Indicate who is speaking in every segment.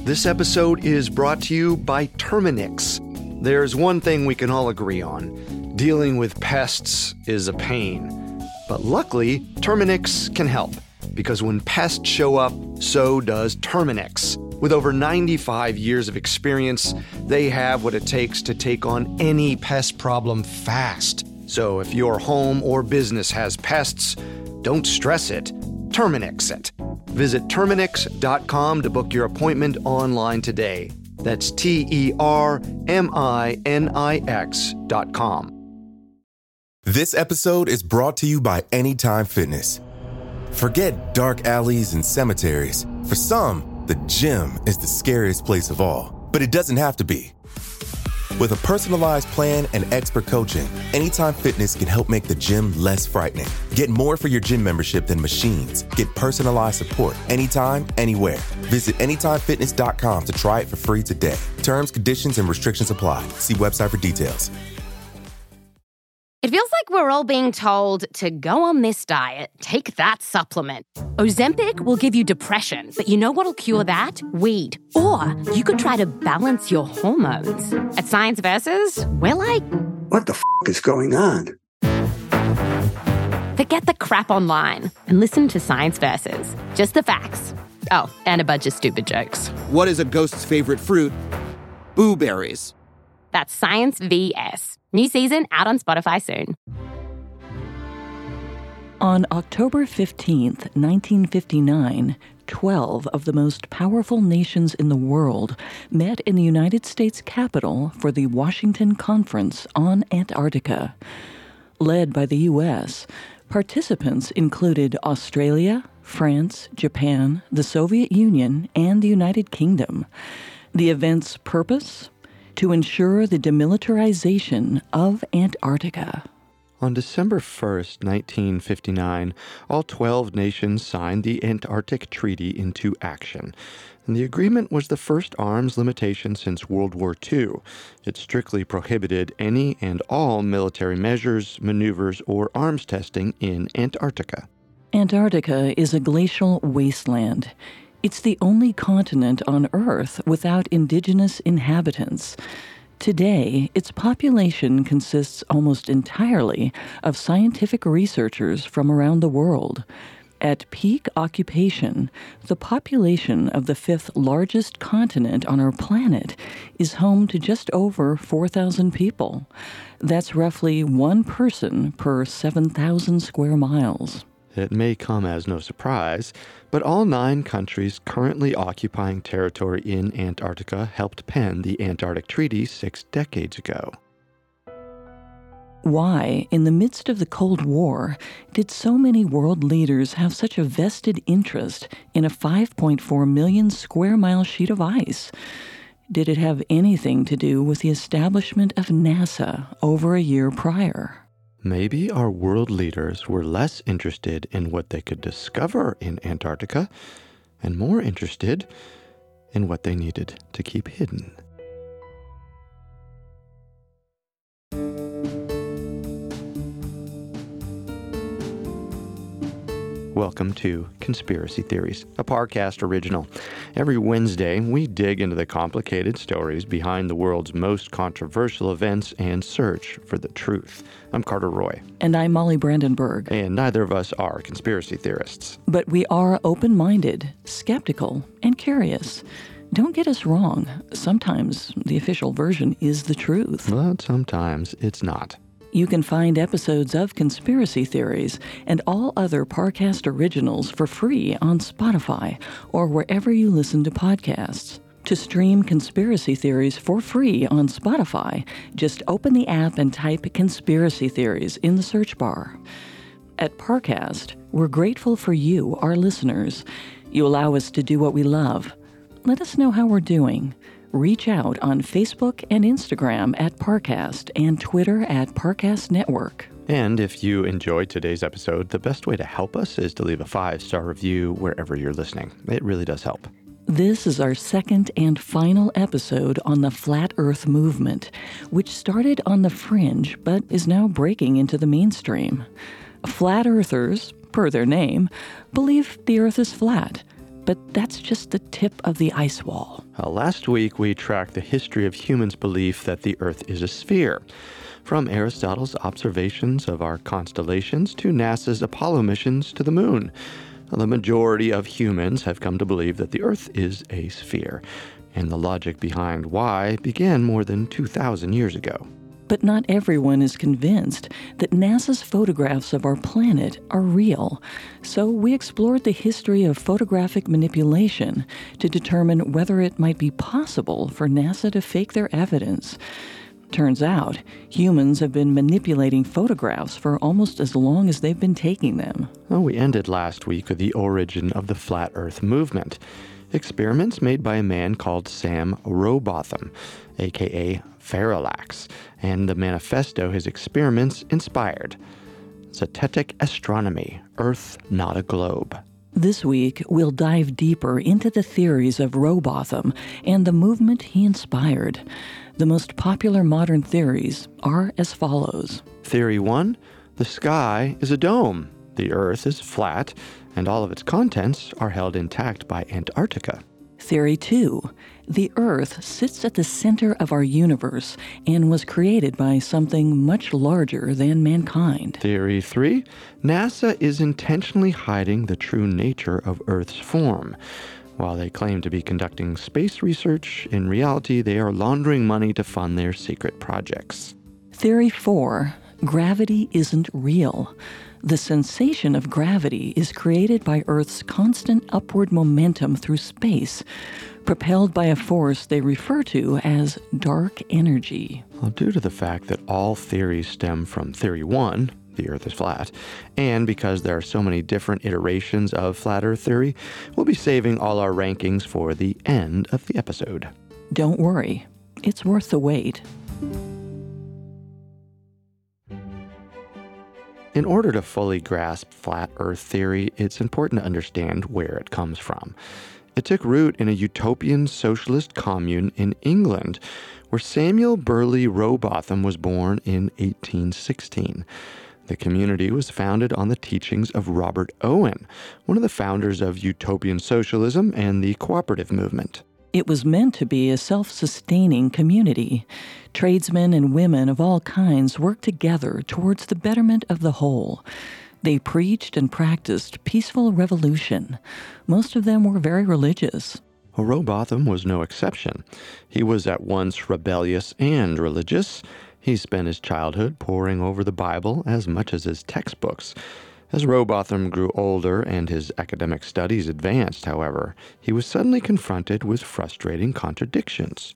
Speaker 1: This episode is brought to you by Terminix. There's one thing we can all agree on. Dealing with pests is a pain. But luckily, Terminix can help. Because when pests show up, so does Terminix. With over 95 years of experience, they have what it takes to take on any pest problem fast. So if your home or business has pests, don't stress it. Terminix it. Visit Terminix.com to book your appointment online today. That's TERMINIX.com.
Speaker 2: This episode is brought to you by Anytime Fitness. Forget dark alleys and cemeteries. For some, the gym is the scariest place of all. But it doesn't have to be. With a personalized plan and expert coaching, Anytime Fitness can help make the gym less frightening. Get more for your gym membership than machines. Get personalized support anytime, anywhere. Visit AnytimeFitness.com to try it for free today. Terms, conditions, and restrictions apply. See website for details.
Speaker 3: It feels like we're all being told to go on this diet, take that supplement. Ozempic will give you depression, but you know what'll cure that? Weed. Or you could try to balance your hormones. At Science Versus, we're like,
Speaker 4: what the is going on?
Speaker 3: Forget the crap online and listen to Science Versus. Just the facts. Oh, and a bunch of stupid jokes.
Speaker 5: What is a ghost's favorite fruit? Blueberries.
Speaker 3: That's Science VS. New season out on Spotify soon.
Speaker 6: On October 15th, 1959, 12 of the most powerful nations in the world met in the United States Capitol for the Washington Conference on Antarctica. Led by the U.S., participants included Australia, France, Japan, the Soviet Union, and the United Kingdom. The event's purpose? To ensure the demilitarization of Antarctica.
Speaker 1: On December 1st, 1959, all 12 nations signed the Antarctic Treaty into action. And the agreement was the first arms limitation since World War II. It strictly prohibited any and all military measures, maneuvers, or arms testing in Antarctica.
Speaker 6: Antarctica is a glacial wasteland. It's the only continent on Earth without indigenous inhabitants. Today, its population consists almost entirely of scientific researchers from around the world. At peak occupation, the population of the fifth largest continent on our planet is home to just over 4,000 people. That's roughly one person per 7,000 square miles.
Speaker 1: It may come as no surprise, but all 9 countries currently occupying territory in Antarctica helped pen the Antarctic Treaty 6 decades ago.
Speaker 6: Why, in the midst of the Cold War, did so many world leaders have such a vested interest in a 5.4 million square mile sheet of ice? Did it have anything to do with the establishment of NASA over a year prior?
Speaker 1: Maybe our world leaders were less interested in what they could discover in Antarctica and more interested in what they needed to keep hidden. Welcome to Conspiracy Theories, a Parcast original. Every Wednesday, we dig into the complicated stories behind the world's most controversial events and search for the truth. I'm Carter Roy.
Speaker 6: And I'm Molly Brandenburg.
Speaker 1: And neither of us are conspiracy theorists.
Speaker 6: But we are open-minded, skeptical, and curious. Don't get us wrong. Sometimes the official version is the truth.
Speaker 1: But sometimes it's not.
Speaker 6: You can find episodes of Conspiracy Theories and all other Parcast originals for free on Spotify or wherever you listen to podcasts. To stream Conspiracy Theories for free on Spotify, just open the app and type Conspiracy Theories in the search bar. At Parcast, we're grateful for you, our listeners. You allow us to do what we love. Let us know how we're doing. Reach out on Facebook and Instagram at Parcast and Twitter at Parcast Network.
Speaker 1: And if you enjoyed today's episode, the best way to help us is to leave a 5-star review wherever you're listening. It really does help.
Speaker 6: This is our second and final episode on the Flat Earth movement, which started on the fringe but is now breaking into the mainstream. Flat Earthers, per their name, believe the Earth is flat. But that's just the tip of the ice wall.
Speaker 1: Last week, we tracked the history of humans' belief that the Earth is a sphere. From Aristotle's observations of our constellations to NASA's Apollo missions to the moon. The majority of humans have come to believe that the Earth is a sphere, and the logic behind why began more than 2,000 years ago.
Speaker 6: But not everyone is convinced that NASA's photographs of our planet are real. So we explored the history of photographic manipulation to determine whether it might be possible for NASA to fake their evidence. Turns out, humans have been manipulating photographs for almost as long as they've been taking them.
Speaker 1: Well, we ended last week with the origin of the Flat Earth movement. Experiments made by a man called Sam Rowbotham, a.k.a. Parallax, and the manifesto his experiments inspired. Zetetic Astronomy, Earth Not a Globe.
Speaker 6: This week, we'll dive deeper into the theories of Rowbotham and the movement he inspired. The most popular modern theories are as follows.
Speaker 1: Theory 1, the sky is a dome. The Earth is flat, and all of its contents are held intact by Antarctica.
Speaker 6: Theory 2, the Earth sits at the center of our universe and was created by something much larger than mankind.
Speaker 1: Theory 3, NASA is intentionally hiding the true nature of Earth's form. While they claim to be conducting space research, in reality they are laundering money to fund their secret projects.
Speaker 6: Theory 4, gravity isn't real. The sensation of gravity is created by Earth's constant upward momentum through space, propelled by a force they refer to as dark energy.
Speaker 1: Well, due to the fact that all theories stem from Theory 1, the Earth is flat, and because there are so many different iterations of Flat Earth theory, we'll be saving all our rankings for the end of the episode.
Speaker 6: Don't worry, it's worth the wait.
Speaker 1: In order to fully grasp Flat Earth theory, it's important to understand where it comes from. It took root in a utopian socialist commune in England, where Samuel Burley Rowbotham was born in 1816. The community was founded on the teachings of Robert Owen, one of the founders of utopian socialism and the cooperative movement.
Speaker 6: It was meant to be a self-sustaining community. Tradesmen and women of all kinds worked together towards the betterment of the whole. They preached and practiced peaceful revolution. Most of them were very religious.
Speaker 1: Rowbotham was no exception. He was at once rebellious and religious. He spent his childhood poring over the Bible as much as his textbooks. As Rowbotham grew older and his academic studies advanced, however, he was suddenly confronted with frustrating contradictions.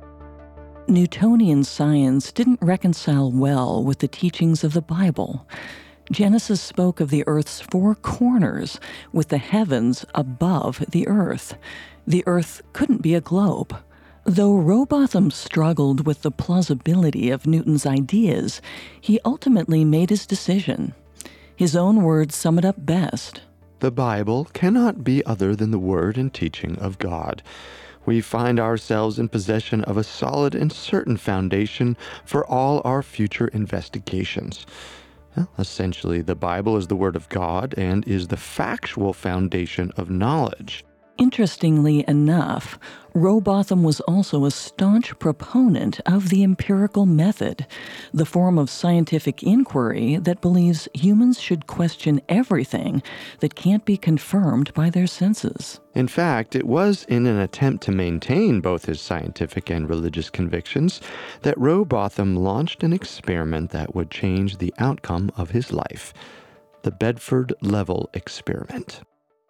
Speaker 6: Newtonian science didn't reconcile well with the teachings of the Bible. Genesis spoke of the Earth's four corners, with the heavens above the Earth. The Earth couldn't be a globe. Though Rowbotham struggled with the plausibility of Newton's ideas, he ultimately made his decision. His own words sum it up best.
Speaker 1: The Bible cannot be other than the word and teaching of God. We find ourselves in possession of a solid and certain foundation for all our future investigations. Well, essentially, the Bible is the word of God and is the factual foundation of knowledge.
Speaker 6: Interestingly enough, Rowbotham was also a staunch proponent of the empirical method, the form of scientific inquiry that believes humans should question everything that can't be confirmed by their senses.
Speaker 1: In fact, it was in an attempt to maintain both his scientific and religious convictions that Rowbotham launched an experiment that would change the outcome of his life, the Bedford Level Experiment.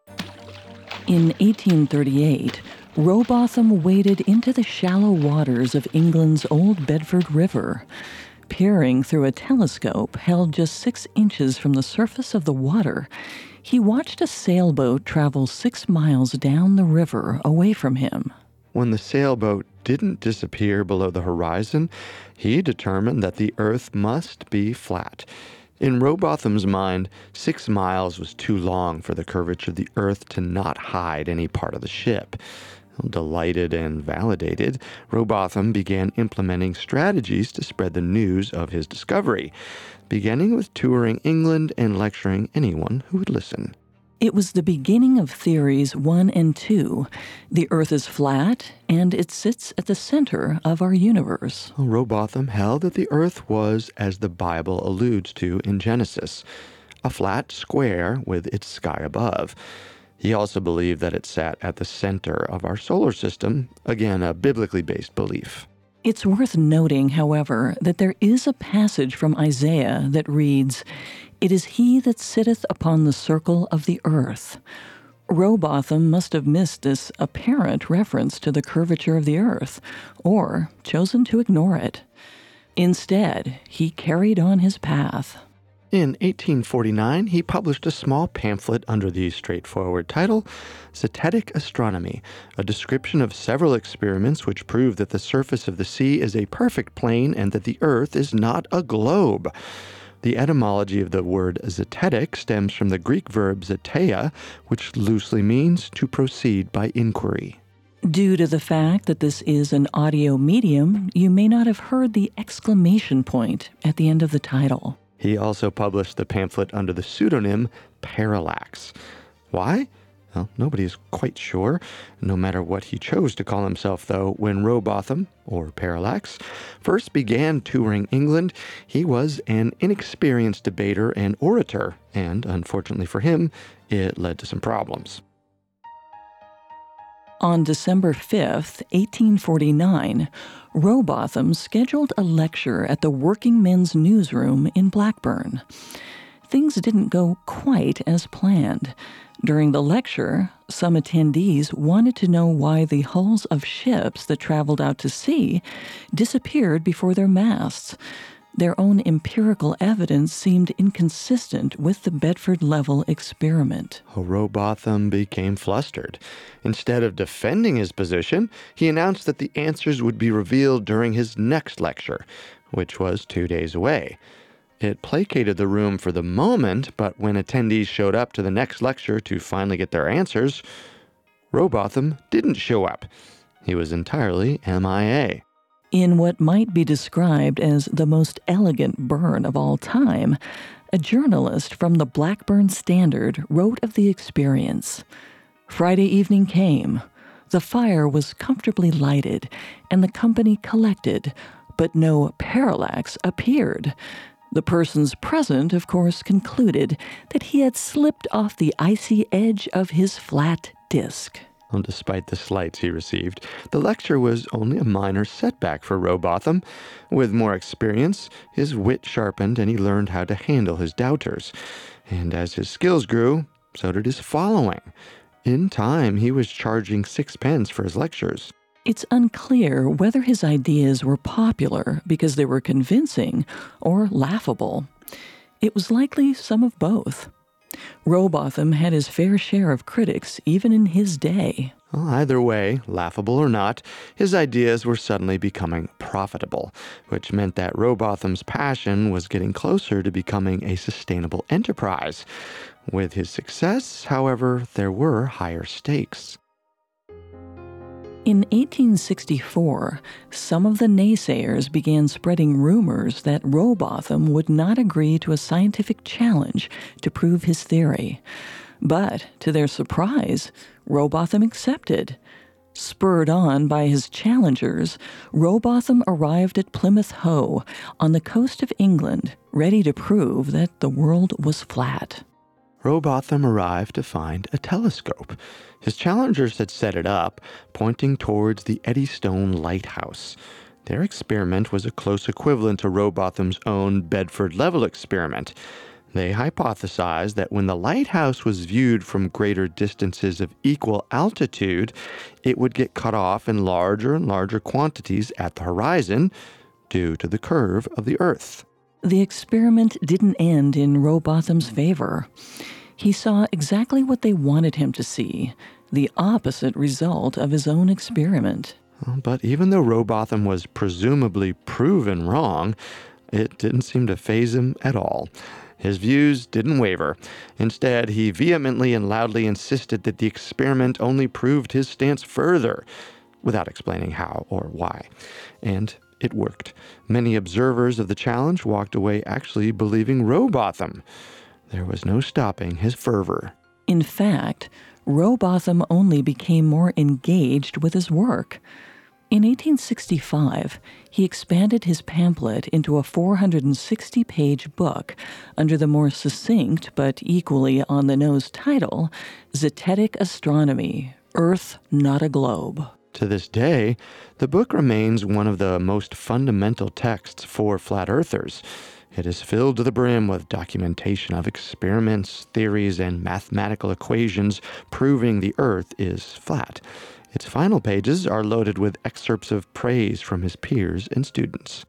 Speaker 6: In 1838, Rowbotham waded into the shallow waters of England's Old Bedford River. Peering through a telescope held just 6 inches from the surface of the water, he watched a sailboat travel 6 miles down the river away from him.
Speaker 1: When the sailboat didn't disappear below the horizon, he determined that the Earth must be flat. In Rowbotham's mind, 6 miles was too long for the curvature of the Earth to not hide any part of the ship. Delighted and validated, Rowbotham began implementing strategies to spread the news of his discovery, beginning with touring England and lecturing anyone who would listen.
Speaker 6: It was the beginning of theories 1 and 2. The Earth is flat, and it sits at the center of our universe.
Speaker 1: Rowbotham held that the Earth was, as the Bible alludes to in Genesis, a flat square with its sky above. He also believed that it sat at the center of our solar system, again, a biblically based belief.
Speaker 6: It's worth noting, however, that there is a passage from Isaiah that reads, "It is he that sitteth upon the circle of the earth." Rowbotham must have missed this apparent reference to the curvature of the earth, or chosen to ignore it. Instead, he carried on his path.
Speaker 1: In 1849, he published a small pamphlet under the straightforward title, Zetetic Astronomy, a description of several experiments which prove that the surface of the sea is a perfect plane and that the Earth is not a globe. The etymology of the word zetetic stems from the Greek verb zeteia, which loosely means to proceed by inquiry.
Speaker 6: Due to the fact that this is an audio medium, you may not have heard the exclamation point at the end of the title.
Speaker 1: He also published the pamphlet under the pseudonym Parallax. Why? Well, nobody is quite sure, no matter what he chose to call himself, though. When Rowbotham, or Parallax, first began touring England, he was an inexperienced debater and orator, and unfortunately for him, it led to some problems.
Speaker 6: On December 5th, 1849, Rowbotham scheduled a lecture at the Working Men's Newsroom in Blackburn. Things didn't go quite as planned. During the lecture, some attendees wanted to know why the hulls of ships that traveled out to sea disappeared before their masts. Their own empirical evidence seemed inconsistent with the Bedford-level experiment.
Speaker 1: Rowbotham became flustered. Instead of defending his position, he announced that the answers would be revealed during his next lecture, which was 2 days away. It placated the room for the moment, but when attendees showed up to the next lecture to finally get their answers, Rowbotham didn't show up. He was entirely MIA.
Speaker 6: In what might be described as the most elegant burn of all time, a journalist from the Blackburn Standard wrote of the experience. Friday evening came. The fire was comfortably lighted, and the company collected, but no Parallax appeared. The persons present, of course, concluded that he had slipped off the icy edge of his flat disk.
Speaker 1: Well, despite the slights he received, the lecture was only a minor setback for Rowbotham. With more experience, his wit sharpened and he learned how to handle his doubters. And as his skills grew, so did his following. In time, he was charging 6 pence for his lectures.
Speaker 6: It's unclear whether his ideas were popular because they were convincing or laughable. It was likely some of both. Rowbotham had his fair share of critics even in his day.
Speaker 1: Well, either way, laughable or not, his ideas were suddenly becoming profitable, which meant that Rowbotham's passion was getting closer to becoming a sustainable enterprise. With his success, however, there were higher stakes.
Speaker 6: In 1864, some of the naysayers began spreading rumors that Rowbotham would not agree to a scientific challenge to prove his theory. But, to their surprise, Rowbotham accepted. Spurred on by his challengers, Rowbotham arrived at Plymouth Hoe, on the coast of England, ready to prove that the world was flat.
Speaker 1: Rowbotham arrived to find a telescope. His challengers had set it up, pointing towards the Eddystone Lighthouse. Their experiment was a close equivalent to Rowbotham's own Bedford-level experiment. They hypothesized that when the lighthouse was viewed from greater distances of equal altitude, it would get cut off in larger and larger quantities at the horizon due to the curve of the Earth.
Speaker 6: The experiment didn't end in Rowbotham's favor. He saw exactly what they wanted him to see, the opposite result of his own experiment.
Speaker 1: But even though Rowbotham was presumably proven wrong, it didn't seem to faze him at all. His views didn't waver. Instead, he vehemently and loudly insisted that the experiment only proved his stance further, without explaining how or why. And it worked. Many observers of the challenge walked away actually believing Rowbotham. There was no stopping his fervor.
Speaker 6: In fact, Rowbotham only became more engaged with his work. In 1865, he expanded his pamphlet into a 460-page book under the more succinct but equally on-the-nose title, Zetetic Astronomy, Earth Not a Globe.
Speaker 1: To this day, the book remains one of the most fundamental texts for flat earthers. It is filled to the brim with documentation of experiments, theories, and mathematical equations proving the Earth is flat. Its final pages are loaded with excerpts of praise from his peers and students.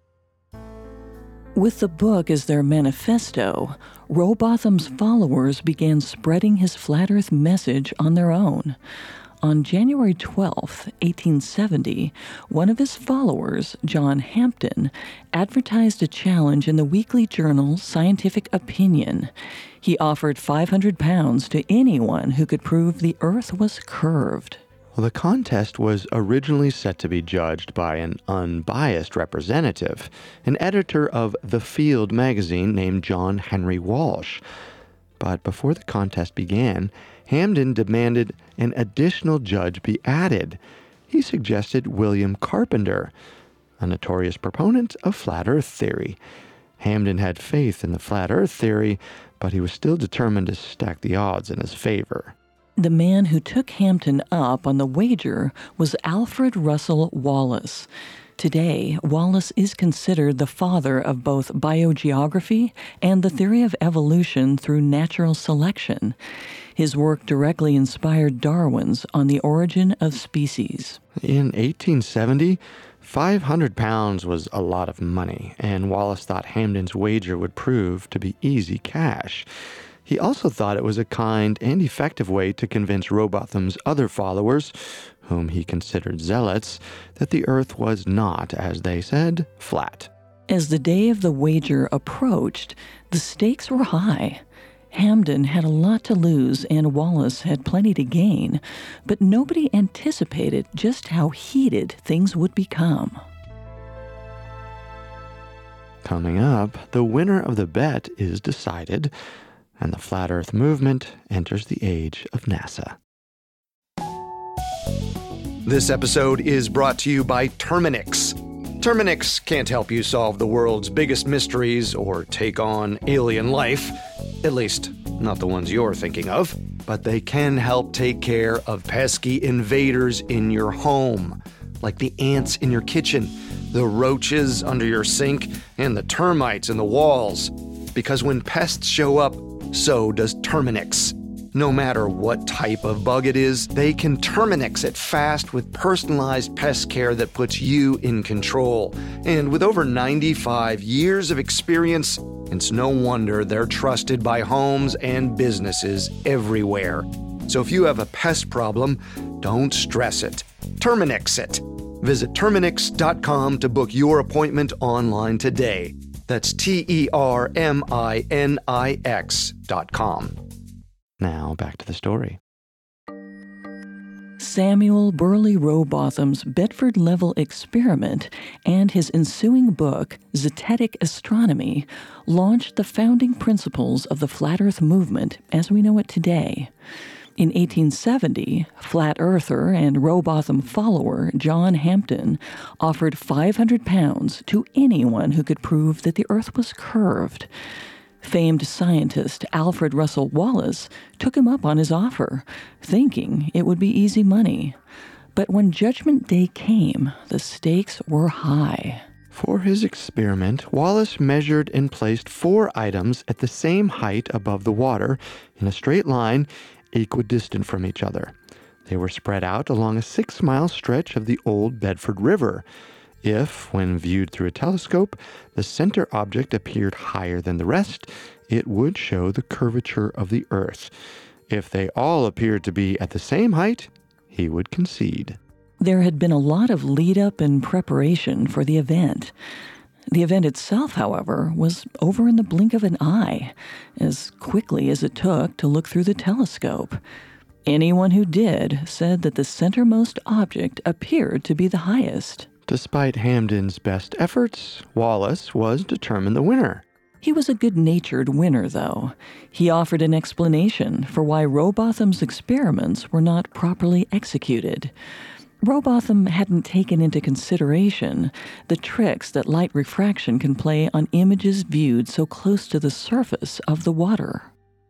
Speaker 6: With the book as their manifesto, Rowbotham's followers began spreading his flat Earth message on their own. On January 12, 1870, one of his followers, John Hampden, advertised a challenge in the weekly journal Scientific Opinion. He offered £500 to anyone who could prove the Earth was curved.
Speaker 1: Well, the contest was originally set to be judged by an unbiased representative, an editor of The Field magazine named John Henry Walsh. But before the contest began, Hampden demanded an additional judge be added. He suggested William Carpenter, a notorious proponent of flat Earth theory. Hampden had faith in the flat Earth theory, but he was still determined to stack the odds in his favor.
Speaker 6: The man who took Hampden up on the wager was Alfred Russel Wallace. Today, Wallace is considered the father of both biogeography and the theory of evolution through natural selection. His work directly inspired Darwin's On the Origin of Species.
Speaker 1: In 1870, 500 pounds was a lot of money, and Wallace thought Hampden's wager would prove to be easy cash. He also thought it was a kind and effective way to convince Rowbotham's other followers, whom he considered zealots, that the Earth was not, as they said, flat.
Speaker 6: As the day of the wager approached, the stakes were high. Hampden had a lot to lose and Wallace had plenty to gain, but nobody anticipated just how heated things would become.
Speaker 1: Coming up, the winner of the bet is decided, and the Flat Earth movement enters the age of NASA. This episode is brought to you by Terminix. Terminix can't help you solve the world's biggest mysteries or take on alien life, at least not the ones you're thinking of, but they can help take care of pesky invaders in your home, like the ants in your kitchen, the roaches under your sink, and the termites in the walls. Because when pests show up, so does Terminix. No matter what type of bug it is, they can Terminix it fast with personalized pest care that puts you in control. And with over 95 years of experience, it's no wonder they're trusted by homes and businesses everywhere. So if you have a pest problem, don't stress it. Terminix it. Visit Terminix.com to book your appointment online today. That's Terminix.com. Now, back to the story.
Speaker 6: Samuel Burley Rowbotham's Bedford-level experiment and his ensuing book, Zetetic Astronomy, launched the founding principles of the Flat Earth movement as we know it today. In 1870, Flat Earther and Rowbotham follower John Hampden offered £500 to anyone who could prove that the Earth was curved. Famed scientist Alfred Russel Wallace took him up on his offer, thinking it would be easy money. But when Judgment Day came, the stakes were high.
Speaker 1: For his experiment, Wallace measured and placed 4 items at the same height above the water in a straight line, equidistant from each other. They were spread out along a 6-mile stretch of the old Bedford River. If, when viewed through a telescope, the center object appeared higher than the rest, it would show the curvature of the Earth. If they all appeared to be at the same height, he would concede.
Speaker 6: There had been a lot of lead-up and preparation for the event. The event itself, however, was over in the blink of an eye, as quickly as it took to look through the telescope. Anyone who did said that the centermost object appeared to be the highest.
Speaker 1: Despite Hampden's best efforts, Wallace was determined the winner.
Speaker 6: He was a good-natured winner, though. He offered an explanation for why Rowbotham's experiments were not properly executed. Rowbotham hadn't taken into consideration the tricks that light refraction can play on images viewed so close to the surface of the water.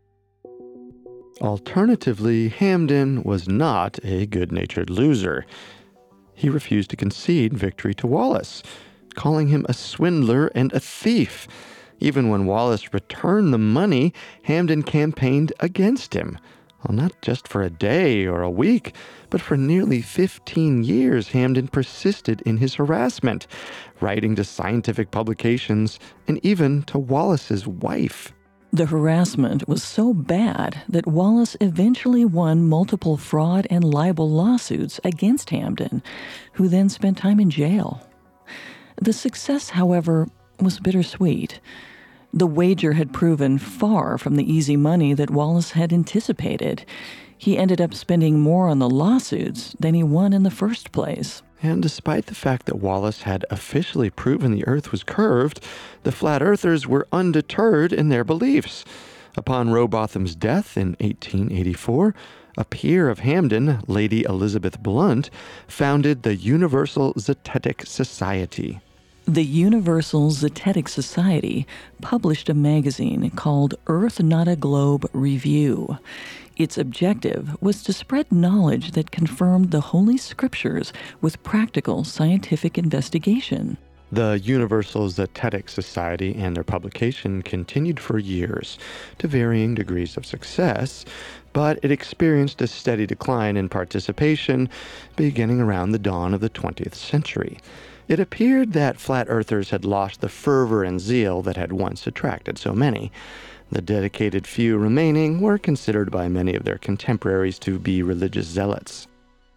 Speaker 1: Alternatively, Hampden was not a good-natured loser. He refused to concede victory to Wallace, calling him a swindler and a thief. Even when Wallace returned the money, Hampden campaigned against him. Well, not just for a day or a week, but for nearly 15 years, Hampden persisted in his harassment, writing to scientific publications and even to Wallace's wife.
Speaker 6: The harassment was so bad that Wallace eventually won multiple fraud and libel lawsuits against Hampden, who then spent time in jail. The success, however, was bittersweet. The wager had proven far from the easy money that Wallace had anticipated. He ended up spending more on the lawsuits than he won in the first place.
Speaker 1: And despite the fact that Wallace had officially proven the Earth was curved, the Flat Earthers were undeterred in their beliefs. Upon Rowbotham's death in 1884, a peer of Hampden, Lady Elizabeth Blunt, founded the Universal Zetetic Society.
Speaker 6: The Universal Zetetic Society published a magazine called Earth Not a Globe Review. Its objective was to spread knowledge that confirmed the Holy Scriptures with practical scientific investigation.
Speaker 1: The Universal Zetetic Society and their publication continued for years, to varying degrees of success, but it experienced a steady decline in participation beginning around the dawn of the 20th century. It appeared that flat earthers had lost the fervor and zeal that had once attracted so many. The dedicated few remaining were considered by many of their contemporaries to be religious zealots.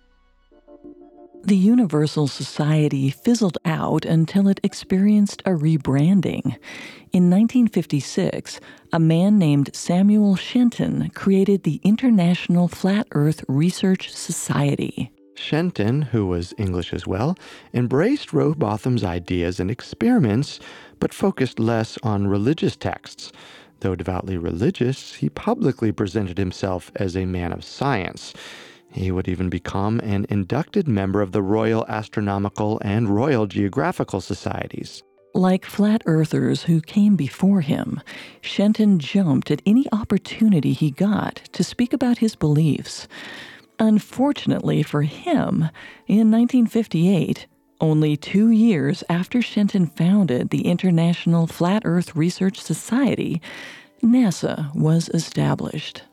Speaker 6: The Universal Society fizzled out until it experienced a rebranding. In 1956, a man named Samuel Shenton created the International Flat Earth Research Society.
Speaker 1: Shenton, who was English as well, embraced Rowbotham's ideas and experiments, but focused less on religious texts. Though devoutly religious, he publicly presented himself as a man of science. He would even become an inducted member of the Royal Astronomical and Royal Geographical Societies.
Speaker 6: Like flat earthers who came before him, Shenton jumped at any opportunity he got to speak about his beliefs. Unfortunately for him, in 1958, only 2 years after Shenton founded the International Flat Earth Research Society, NASA was established.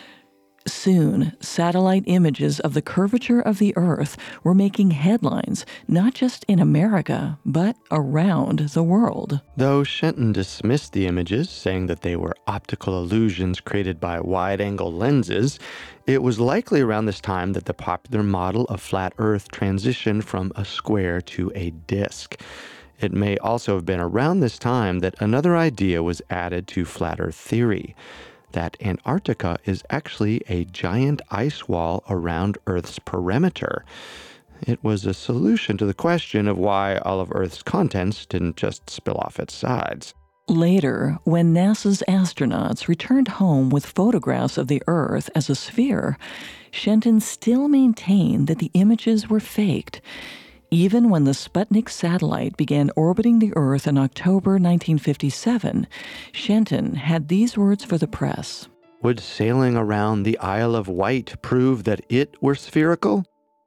Speaker 6: Soon, satellite images of the curvature of the Earth were making headlines, not just in America, but around the world.
Speaker 1: Though Shenton dismissed the images, saying that they were optical illusions created by wide-angle lenses, it was likely around this time that the popular model of flat Earth transitioned from a square to a disk. It may also have been around this time that another idea was added to flat Earth theory, that Antarctica is actually a giant ice wall around Earth's perimeter. It was a solution to the question of why all of Earth's contents didn't just spill off its sides.
Speaker 6: Later, when NASA's astronauts returned home with photographs of the Earth as a sphere, Shenton still maintained that the images were faked. Even when the Sputnik satellite began orbiting the Earth in October 1957, Shenton had these words for the press.
Speaker 1: Would sailing around the Isle of Wight prove that it were spherical?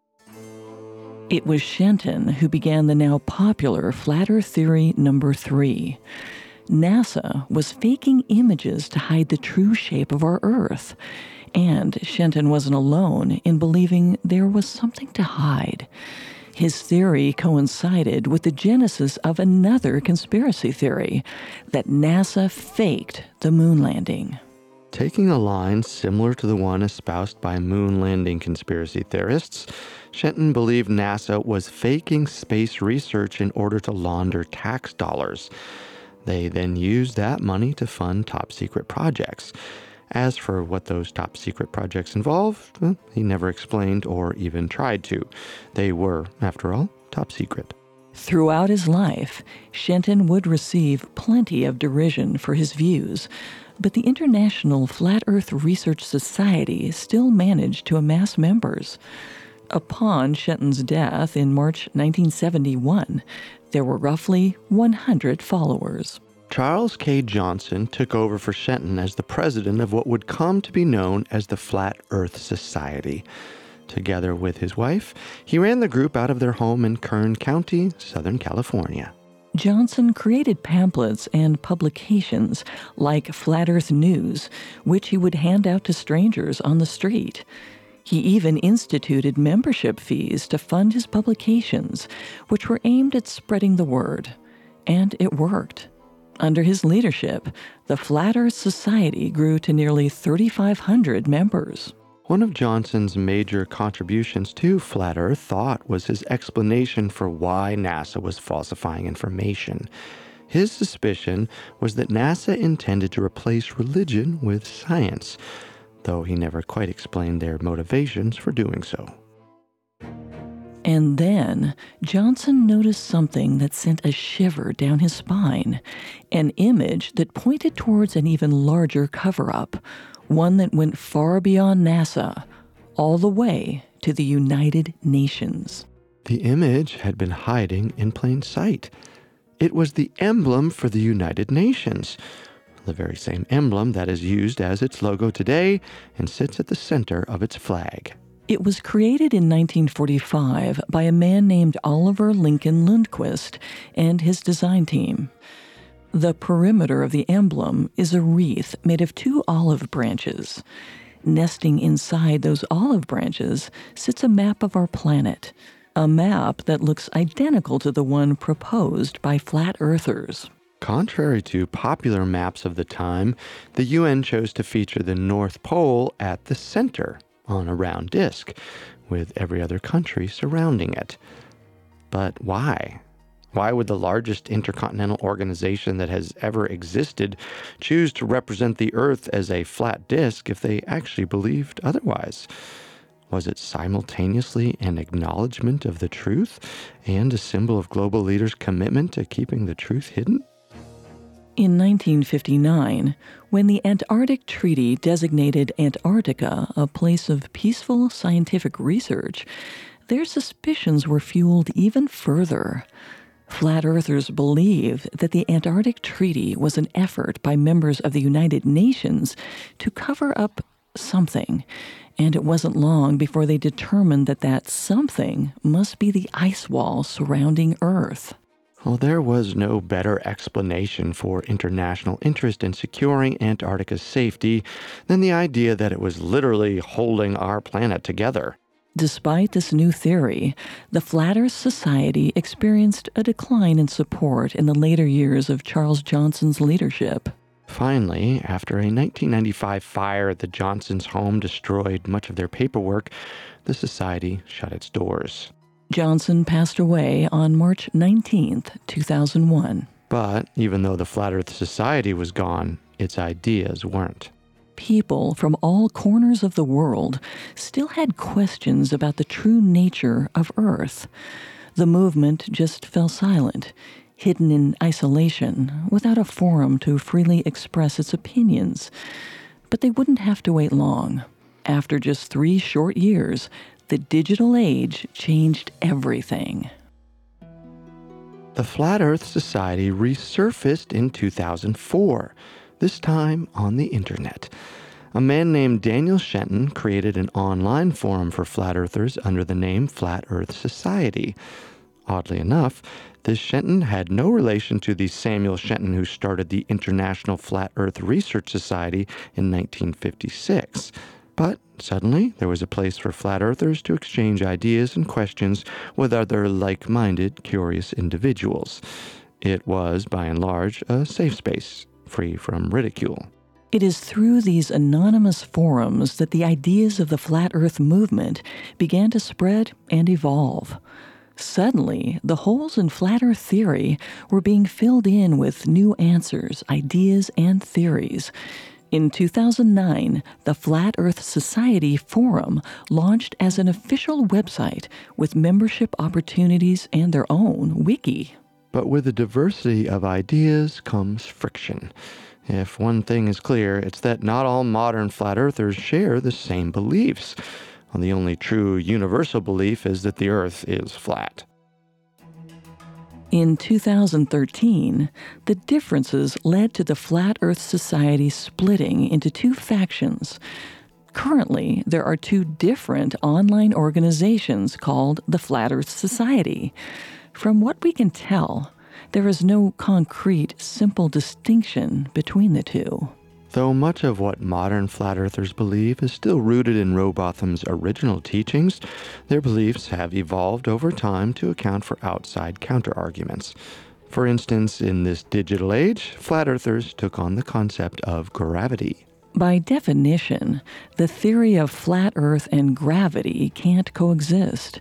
Speaker 6: It was Shenton who began the now popular Flat Earth Theory number 3. NASA was faking images to hide the true shape of our Earth. And Shenton wasn't alone in believing there was something to hide. His theory coincided with the genesis of another conspiracy theory, that NASA faked the moon landing.
Speaker 1: Taking a line similar to the one espoused by moon landing conspiracy theorists, Shenton believed NASA was faking space research in order to launder tax dollars. They then used that money to fund top-secret projects. As for what those top-secret projects involved, he never explained or even tried to. They were, after all, top secret.
Speaker 6: Throughout his life, Shenton would receive plenty of derision for his views, but the International Flat Earth Research Society still managed to amass members. Upon Shenton's death in March 1971, there were roughly 100 followers.
Speaker 1: Charles K. Johnson took over for Shenton as the president of what would come to be known as the Flat Earth Society. Together with his wife, he ran the group out of their home in Kern County, Southern California.
Speaker 6: Johnson created pamphlets and publications like Flat Earth News, which he would hand out to strangers on the street. He even instituted membership fees to fund his publications, which were aimed at spreading the word. And it worked. Under his leadership, the Flat Earth Society grew to nearly 3,500 members.
Speaker 1: One of Johnson's major contributions to Flat Earth thought was his explanation for why NASA was falsifying information. His suspicion was that NASA intended to replace religion with science, though he never quite explained their motivations for doing so.
Speaker 6: And then Johnson noticed something that sent a shiver down his spine, an image that pointed towards an even larger cover-up, one that went far beyond NASA, all the way to the United Nations.
Speaker 1: The image had been hiding in plain sight. It was the emblem for the United Nations, the very same emblem that is used as its logo today and sits at the center of its flag.
Speaker 6: It was created in 1945 by a man named Oliver Lincoln Lundquist and his design team. The perimeter of the emblem is a wreath made of 2 olive branches. Nesting inside those olive branches sits a map of our planet, a map that looks identical to the one proposed by flat earthers.
Speaker 1: Contrary to popular maps of the time, the UN chose to feature the North Pole at the center on a round disk, with every other country surrounding it. But why? Why would the largest intercontinental organization that has ever existed choose to represent the Earth as a flat disk if they actually believed otherwise? Was it simultaneously an acknowledgement of the truth and a symbol of global leaders' commitment to keeping the truth hidden?
Speaker 6: In 1959, when the Antarctic Treaty designated Antarctica a place of peaceful scientific research, their suspicions were fueled even further. Flat earthers believe that the Antarctic Treaty was an effort by members of the United Nations to cover up something, and it wasn't long before they determined that that something must be the ice wall surrounding Earth.
Speaker 1: Well, there was no better explanation for international interest in securing Antarctica's safety than the idea that it was literally holding our planet together.
Speaker 6: Despite this new theory, the Flat Earth Society experienced a decline in support in the later years of Charles Johnson's leadership.
Speaker 1: Finally, after a 1995 fire at the Johnsons' home destroyed much of their paperwork, the society shut its doors.
Speaker 6: Johnson passed away on March 19, 2001.
Speaker 1: But even though the Flat Earth Society was gone, its ideas weren't.
Speaker 6: People from all corners of the world still had questions about the true nature of Earth. The movement just fell silent, hidden in isolation, without a forum to freely express its opinions. But they wouldn't have to wait long. After just 3 short years, the digital age changed everything.
Speaker 1: The Flat Earth Society resurfaced in 2004, this time on the internet. A man named Daniel Shenton created an online forum for flat earthers under the name Flat Earth Society. Oddly enough, this Shenton had no relation to the Samuel Shenton who started the International Flat Earth Research Society in 1956. But suddenly, there was a place for flat earthers to exchange ideas and questions with other like-minded, curious individuals. It was, by and large, a safe space, free from ridicule.
Speaker 6: It is through these anonymous forums that the ideas of the Flat Earth movement began to spread and evolve. Suddenly, the holes in Flat Earth theory were being filled in with new answers, ideas, and theories. In 2009, the Flat Earth Society Forum launched as an official website with membership opportunities and their own wiki.
Speaker 1: But with a diversity of ideas comes friction. If one thing is clear, it's that not all modern flat earthers share the same beliefs. Well, the only true universal belief is that the Earth is flat.
Speaker 6: In 2013, the differences led to the Flat Earth Society splitting into two factions. Currently, there are two different online organizations called the Flat Earth Society. From what we can tell, there is no concrete, simple distinction between the two.
Speaker 1: Though much of what modern flat earthers believe is still rooted in Rowbotham's original teachings, their beliefs have evolved over time to account for outside counterarguments. For instance, in this digital age, flat earthers took on the concept of gravity.
Speaker 6: By definition, the theory of flat Earth and gravity can't coexist.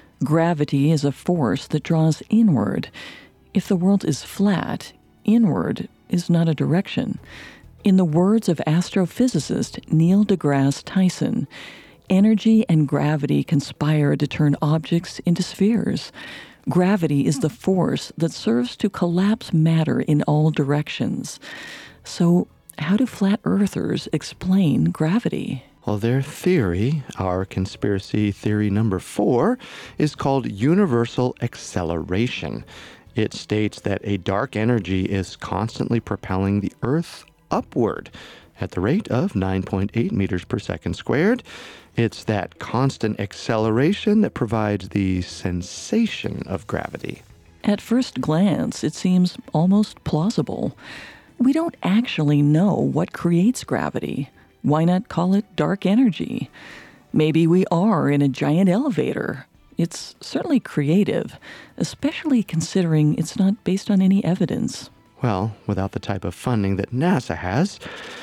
Speaker 6: Gravity is a force that draws inward. If the world is flat, inward is not a direction. In the words of astrophysicist Neil deGrasse Tyson, energy and gravity conspire to turn objects into spheres. Gravity is the force that serves to collapse matter in all directions. So, how do flat earthers explain gravity?
Speaker 1: Well, their theory, our conspiracy theory number 4, is called universal acceleration. It states that a dark energy is constantly propelling the Earth upward at the rate of 9.8 meters per second squared. It's that constant acceleration that provides the sensation of gravity.
Speaker 6: At first glance, it seems almost plausible. We don't actually know what creates gravity. Why not call it dark energy? Maybe we are in a giant elevator. It's certainly creative, especially considering it's not based on any evidence.
Speaker 1: Well, without the type of funding that NASA has,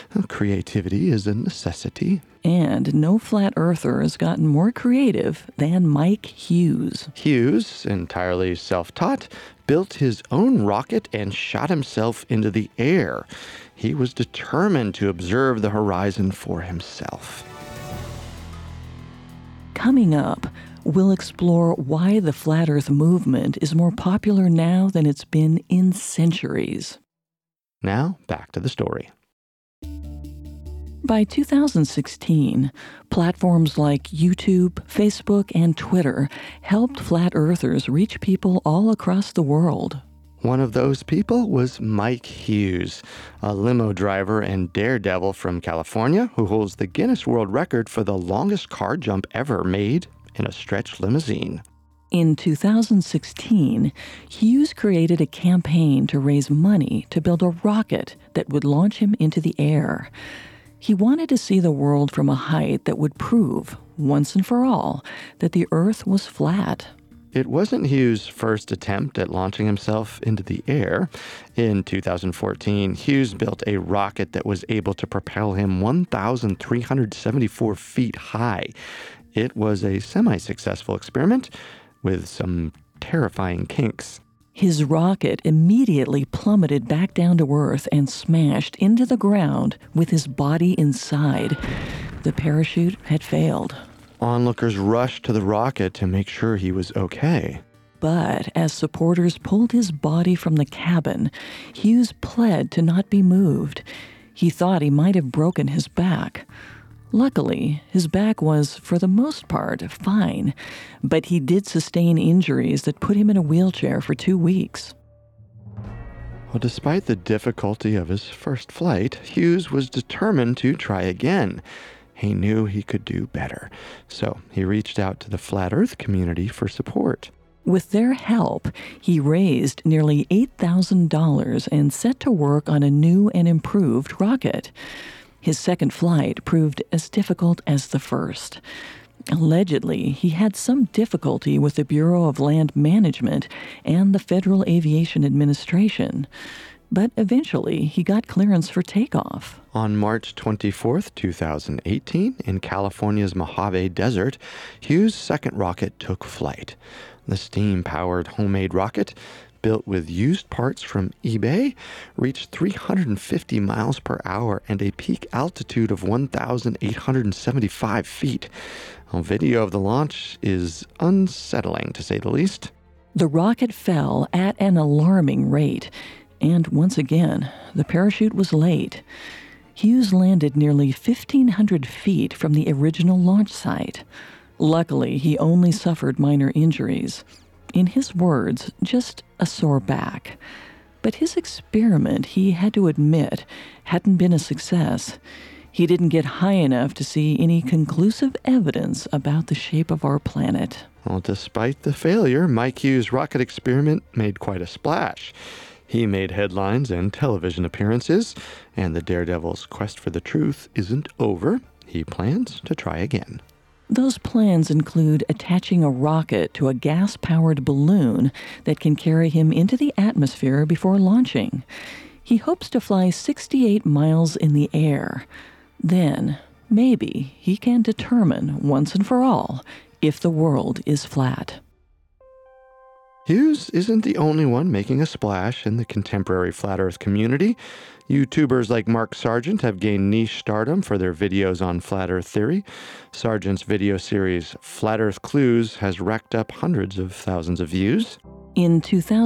Speaker 1: creativity is a necessity.
Speaker 6: And no flat earther has gotten more creative than Mike Hughes.
Speaker 1: Hughes, entirely self-taught, built his own rocket and shot himself into the air. He was determined to observe the horizon for himself.
Speaker 6: Coming up, we'll explore why the Flat Earth movement is more popular now than it's been in centuries.
Speaker 1: Now, back to the story.
Speaker 6: By 2016, platforms like YouTube, Facebook, and Twitter helped flat earthers reach people all across the world.
Speaker 1: One of those people was Mike Hughes, a limo driver and daredevil from California who holds the Guinness World Record for the longest car jump ever made in a stretch limousine.
Speaker 6: In 2016, Hughes created a campaign to raise money to build a rocket that would launch him into the air. He wanted to see the world from a height that would prove, once and for all, that the Earth was flat.
Speaker 1: It wasn't Hughes' first attempt at launching himself into the air. In 2014, Hughes built a rocket that was able to propel him 1,374 feet high. It was a semi-successful experiment with some terrifying kinks.
Speaker 6: His rocket immediately plummeted back down to Earth and smashed into the ground with his body inside. The parachute had failed.
Speaker 1: Onlookers rushed to the rocket to make sure he was okay.
Speaker 6: But as supporters pulled his body from the cabin, Hughes pled to not be moved. He thought he might have broken his back. Luckily, his back was, for the most part, fine, but he did sustain injuries that put him in a wheelchair for 2 weeks.
Speaker 1: Well, despite the difficulty of his first flight, Hughes was determined to try again. He knew he could do better, so he reached out to the Flat Earth community for support.
Speaker 6: With their help, he raised nearly $8,000 and set to work on a new and improved rocket. His second flight proved as difficult as the first. Allegedly, he had some difficulty with the Bureau of Land Management and the Federal Aviation Administration, but eventually he got clearance for takeoff.
Speaker 1: On March 24, 2018, in California's Mojave Desert, Hughes' second rocket took flight. The steam-powered homemade rocket, built with used parts from eBay, reached 350 miles per hour and a peak altitude of 1,875 feet. A video of the launch is unsettling, to say the least.
Speaker 6: The rocket fell at an alarming rate, and once again, the parachute was late. Hughes landed nearly 1,500 feet from the original launch site. Luckily, he only suffered minor injuries. In his words, just a sore back. But his experiment, he had to admit, hadn't been a success. He didn't get high enough to see any conclusive evidence about the shape of our planet.
Speaker 1: Well, despite the failure, Mike Hughes' rocket experiment made quite a splash. He made headlines and television appearances, and the Daredevil's quest for the truth isn't over. He plans to try again.
Speaker 6: Those plans include attaching a rocket to a gas-powered balloon that can carry him into the atmosphere before launching. He hopes to fly 68 miles in the air. Then, maybe, he can determine once and for all if the world is flat.
Speaker 1: Hughes isn't the only one making a splash in the contemporary flat Earth community. YouTubers like Mark Sargent have gained niche stardom for their videos on flat Earth theory. Sargent's video series Flat Earth Clues has racked up hundreds of thousands of views.
Speaker 6: In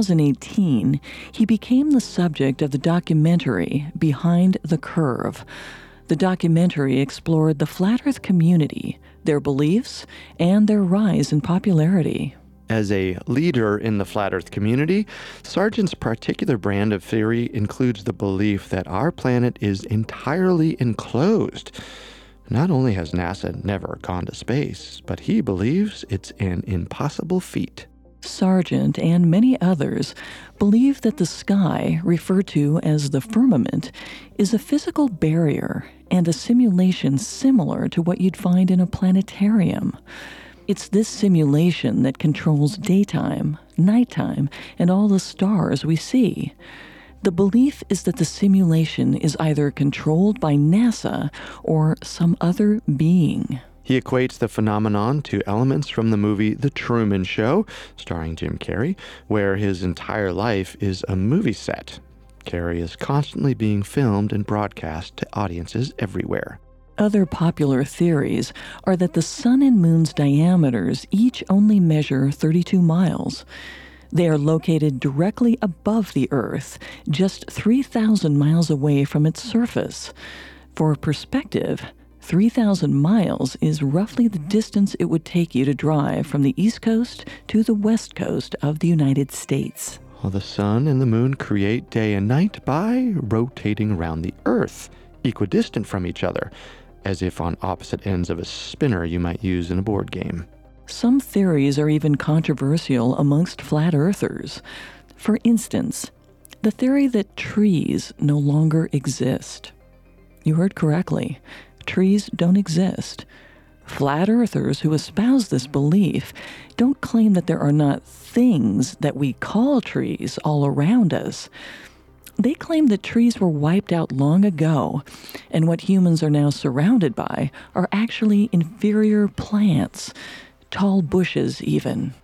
Speaker 6: 2018, he became the subject of the documentary Behind the Curve. The documentary explored the flat Earth community, their beliefs, and their rise in popularity.
Speaker 1: As a leader in the flat Earth community, Sargent's particular brand of theory includes the belief that our planet is entirely enclosed. Not only has NASA never gone to space, but he believes it's an impossible feat.
Speaker 6: Sargent and many others believe that the sky, referred to as the firmament, is a physical barrier and a simulation similar to what you'd find in a planetarium. It's this simulation that controls daytime, nighttime, and all the stars we see. The belief is that the simulation is either controlled by NASA or some other being.
Speaker 1: He equates the phenomenon to elements from the movie The Truman Show, starring Jim Carrey, where his entire life is a movie set. Carrey is constantly being filmed and broadcast to audiences everywhere.
Speaker 6: Other popular theories are that the Sun and Moon's diameters each only measure 32 miles. They are located directly above the Earth, just 3,000 miles away from its surface. For perspective, 3,000 miles is roughly the distance it would take you to drive from the East Coast to the West Coast of the United States.
Speaker 1: Well, the Sun and the Moon create day and night by rotating around the Earth, equidistant from each other, as if on opposite ends of a spinner you might use in a board game.
Speaker 6: Some theories are even controversial amongst flat earthers. For instance, the theory that trees no longer exist. You heard correctly. Trees don't exist. Flat earthers who espouse this belief don't claim that there are not things that we call trees all around us. They claim that trees were wiped out long ago, and what humans are now surrounded by are actually inferior plants, tall bushes even.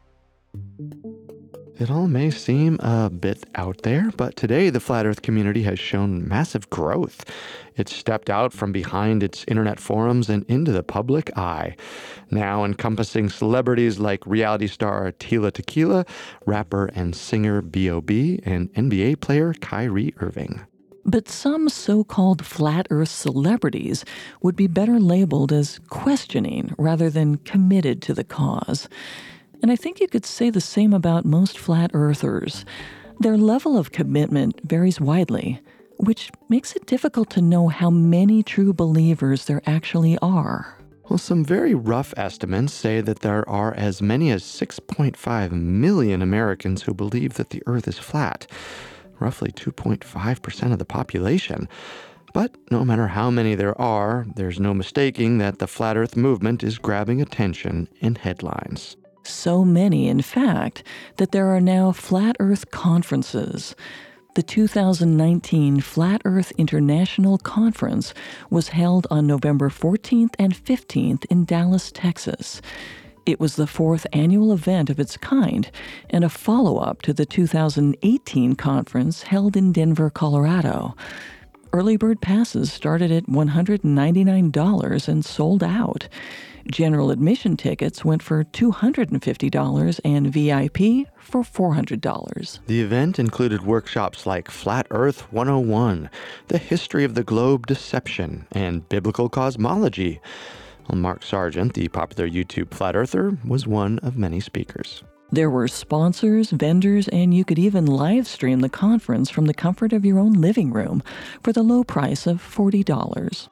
Speaker 1: It all may seem a bit out there, but today the flat Earth community has shown massive growth. It's stepped out from behind its internet forums and into the public eye, now encompassing celebrities like reality star Tila Tequila, rapper and singer B.O.B., and NBA player Kyrie Irving.
Speaker 6: But some so-called flat Earth celebrities would be better labeled as questioning rather than committed to the cause. And I think you could say the same about most flat earthers. Their level of commitment varies widely, which makes it difficult to know how many true believers there actually are.
Speaker 1: Well, some very rough estimates say that there are as many as 6.5 million Americans who believe that the Earth is flat, roughly 2.5% of the population. But no matter how many there are, there's no mistaking that the Flat Earth movement is grabbing attention in headlines.
Speaker 6: So many, in fact, that there are now Flat Earth conferences. The 2019 Flat Earth International Conference was held on November 14th and 15th in Dallas, Texas. It was the fourth annual event of its kind and a follow-up to the 2018 conference held in Denver, Colorado. Early bird passes started at $199 and sold out. General admission tickets went for $250 and VIP for $400.
Speaker 1: The event included workshops like Flat Earth 101, the history of the globe deception, and biblical cosmology. Well, Mark Sargent, the popular YouTube flat earther, was one of many speakers.
Speaker 6: There were sponsors, vendors, and you could even live stream the conference from the comfort of your own living room for the low price of $40.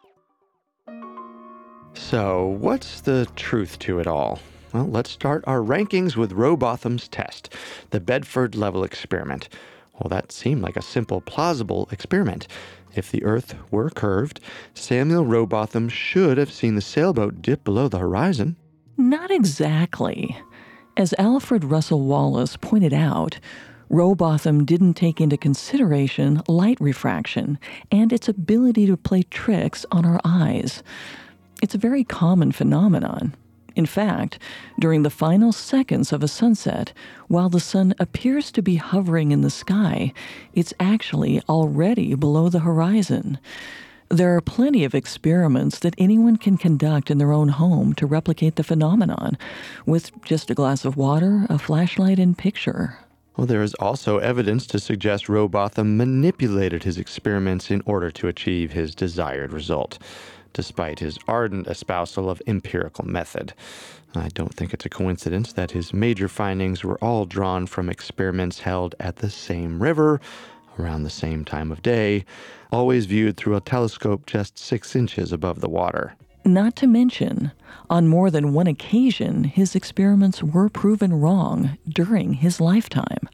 Speaker 1: So, what's the truth to it all? Well, let's start our rankings with Rowbotham's test, the Bedford level experiment. Well, that seemed like a simple, plausible experiment. If the Earth were curved, Samuel Rowbotham should have seen the sailboat dip below the horizon.
Speaker 6: Not exactly. As Alfred Russel Wallace pointed out, Rowbotham didn't take into consideration light refraction and its ability to play tricks on our eyes. It's a very common phenomenon. In fact, during the final seconds of a sunset, while the sun appears to be hovering in the sky, it's actually already below the horizon. There are plenty of experiments that anyone can conduct in their own home to replicate the phenomenon, with just a glass of water, a flashlight, and picture.
Speaker 1: Well, there is also evidence to suggest Rowbotham manipulated his experiments in order to achieve his desired result, despite his ardent espousal of empirical method. I don't think it's a coincidence that his major findings were all drawn from experiments held at the same river, around the same time of day, always viewed through a telescope just 6 inches above the water.
Speaker 6: Not to mention, on more than one occasion, his experiments were proven wrong during his lifetime.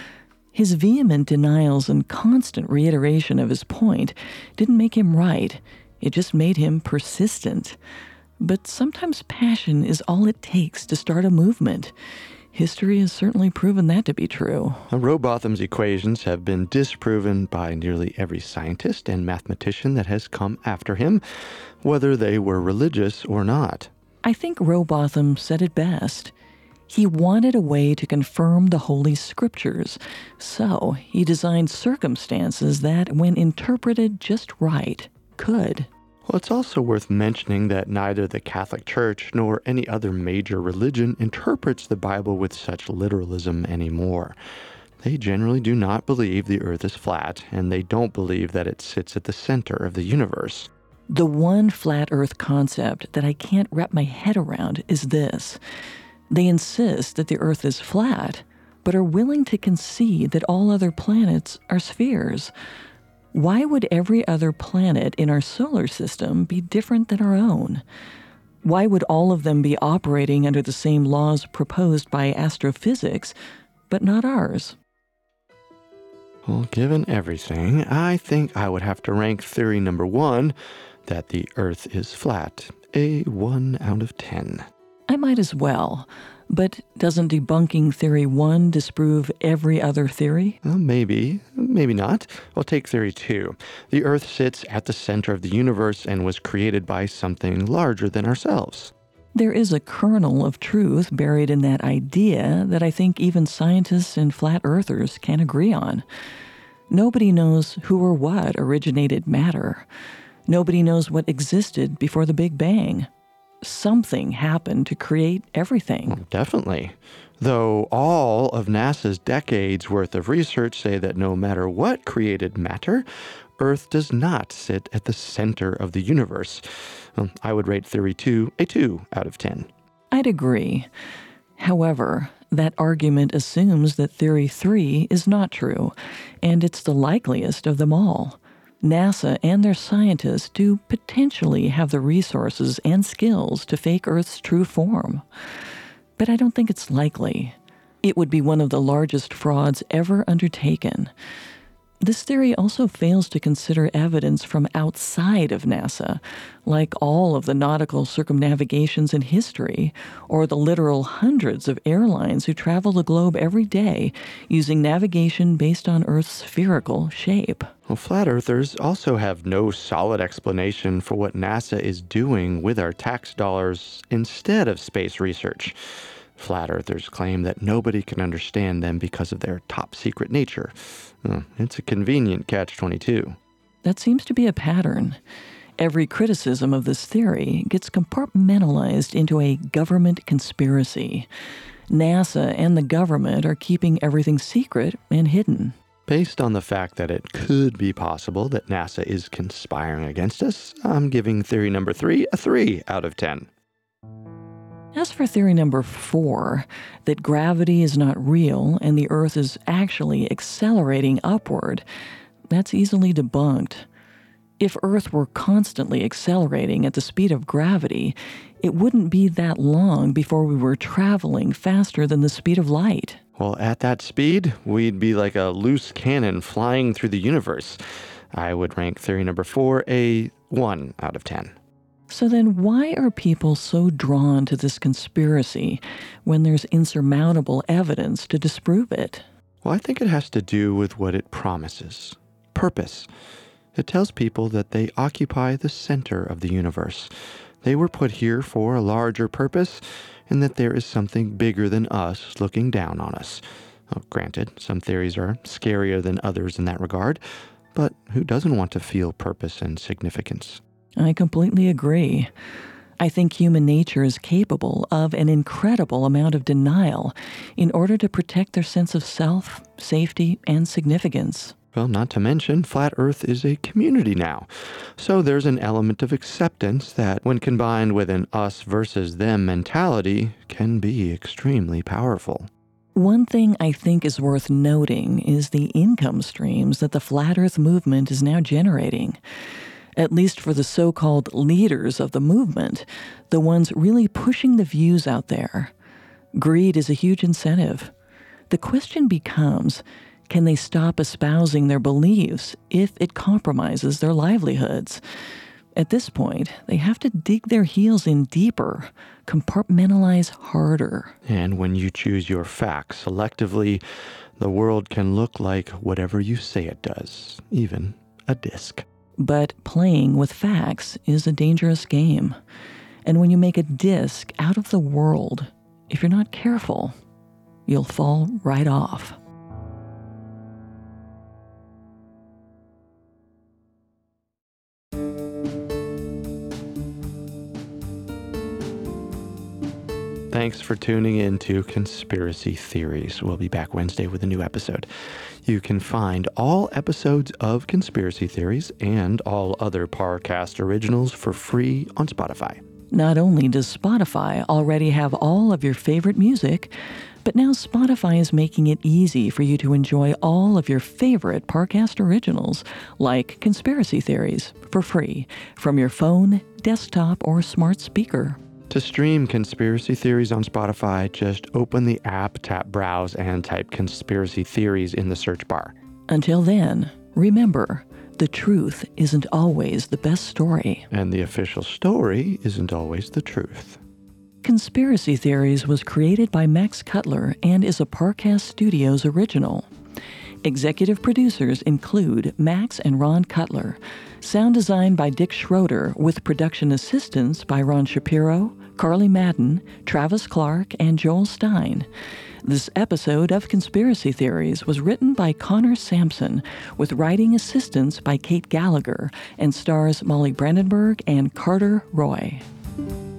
Speaker 6: His vehement denials and constant reiteration of his point didn't make him right. It just made him persistent. But sometimes passion is all it takes to start a movement. History has certainly proven that to be true.
Speaker 1: Rowbotham's equations have been disproven by nearly every scientist and mathematician that has come after him, whether they were religious or not.
Speaker 6: I think Rowbotham said it best. He wanted a way to confirm the Holy Scriptures, so he designed circumstances that, when interpreted just right, could.
Speaker 1: Well, it's also worth mentioning that neither the Catholic Church nor any other major religion interprets the Bible with such literalism anymore. They generally do not believe the earth is flat, and they don't believe that it sits at the center of the universe.
Speaker 6: The one flat earth concept that I can't wrap my head around is this. They insist that the earth is flat, but are willing to concede that all other planets are spheres. Why would every other planet in our solar system be different than our own? Why would all of them be operating under the same laws proposed by astrophysics, but not ours?
Speaker 1: Well, given everything, I think I would have to rank theory number 1, that the Earth is flat, a 1 out of 10.
Speaker 6: I might as well. But doesn't debunking theory 1 disprove every other theory?
Speaker 1: Well, maybe not. Well, take theory 2. The Earth sits at the center of the universe and was created by something larger than ourselves.
Speaker 6: There is a kernel of truth buried in that idea that I think even scientists and flat earthers can agree on. Nobody knows who or what originated matter. Nobody knows what existed before the Big Bang. Something happened to create everything.
Speaker 1: Well, definitely. Though all of NASA's decades worth of research say that no matter what created matter, Earth does not sit at the center of the universe. I would rate theory 2 a 2 out of 10.
Speaker 6: I'd agree. However, that argument assumes that theory 3 is not true, and it's the likeliest of them all. NASA and their scientists do potentially have the resources and skills to fake Earth's true form. But I don't think it's likely. It would be one of the largest frauds ever undertaken. This theory also fails to consider evidence from outside of NASA, like all of the nautical circumnavigations in history, or the literal hundreds of airlines who travel the globe every day using navigation based on Earth's spherical shape.
Speaker 1: Well, flat earthers also have no solid explanation for what NASA is doing with our tax dollars instead of space research. Flat earthers claim that nobody can understand them because of their top secret nature. It's a convenient catch-22.
Speaker 6: That seems to be a pattern. Every criticism of this theory gets compartmentalized into a government conspiracy. NASA and the government are keeping everything secret and hidden.
Speaker 1: Based on the fact that it could be possible that NASA is conspiring against us, I'm giving theory number 3 a 3 out of 10.
Speaker 6: As for theory number 4, that gravity is not real and the Earth is actually accelerating upward, that's easily debunked. If Earth were constantly accelerating at the speed of gravity, it wouldn't be that long before we were traveling faster than the speed of light.
Speaker 1: Well, at that speed, we'd be like a loose cannon flying through the universe. I would rank theory number 4 a 1 out of 10.
Speaker 6: So then why are people so drawn to this conspiracy when there's insurmountable evidence to disprove it?
Speaker 1: Well, I think it has to do with what it promises. Purpose. It tells people that they occupy the center of the universe. They were put here for a larger purpose, and that there is something bigger than us looking down on us. Well, granted, some theories are scarier than others in that regard, but who doesn't want to feel purpose and significance?
Speaker 6: I completely agree. I think human nature is capable of an incredible amount of denial in order to protect their sense of self, safety, and significance.
Speaker 1: Well, not to mention, Flat Earth is a community now. So there's an element of acceptance that, when combined with an us versus them mentality, can be extremely powerful.
Speaker 6: One thing I think is worth noting is the income streams that the Flat Earth movement is now generating. At least for the so-called leaders of the movement, the ones really pushing the views out there. Greed is a huge incentive. The question becomes, can they stop espousing their beliefs if it compromises their livelihoods? At this point, they have to dig their heels in deeper, compartmentalize harder.
Speaker 1: And when you choose your facts selectively, the world can look like whatever you say it does, even a disc.
Speaker 6: But playing with facts is a dangerous game. And when you make a disc out of the world, if you're not careful, you'll fall right off.
Speaker 1: Thanks for tuning in to Conspiracy Theories. We'll be back Wednesday with a new episode. You can find all episodes of Conspiracy Theories and all other Parcast originals for free on Spotify.
Speaker 6: Not only does Spotify already have all of your favorite music, but now Spotify is making it easy for you to enjoy all of your favorite Parcast originals, like Conspiracy Theories, for free from your phone, desktop, or smart speaker.
Speaker 1: To stream Conspiracy Theories on Spotify, just open the app, tap Browse, and type Conspiracy Theories in the search bar.
Speaker 6: Until then, remember, the truth isn't always the best story.
Speaker 1: And the official story isn't always the truth.
Speaker 6: Conspiracy Theories was created by Max Cutler and is a Parcast Studios original. Executive producers include Max and Ron Cutler. Sound design by Dick Schroeder, with production assistance by Ron Shapiro, Carly Madden, Travis Clark, and Joel Stein. This episode of Conspiracy Theories was written by Connor Sampson, with writing assistance by Kate Gallagher, and stars Molly Brandenburg and Carter Roy.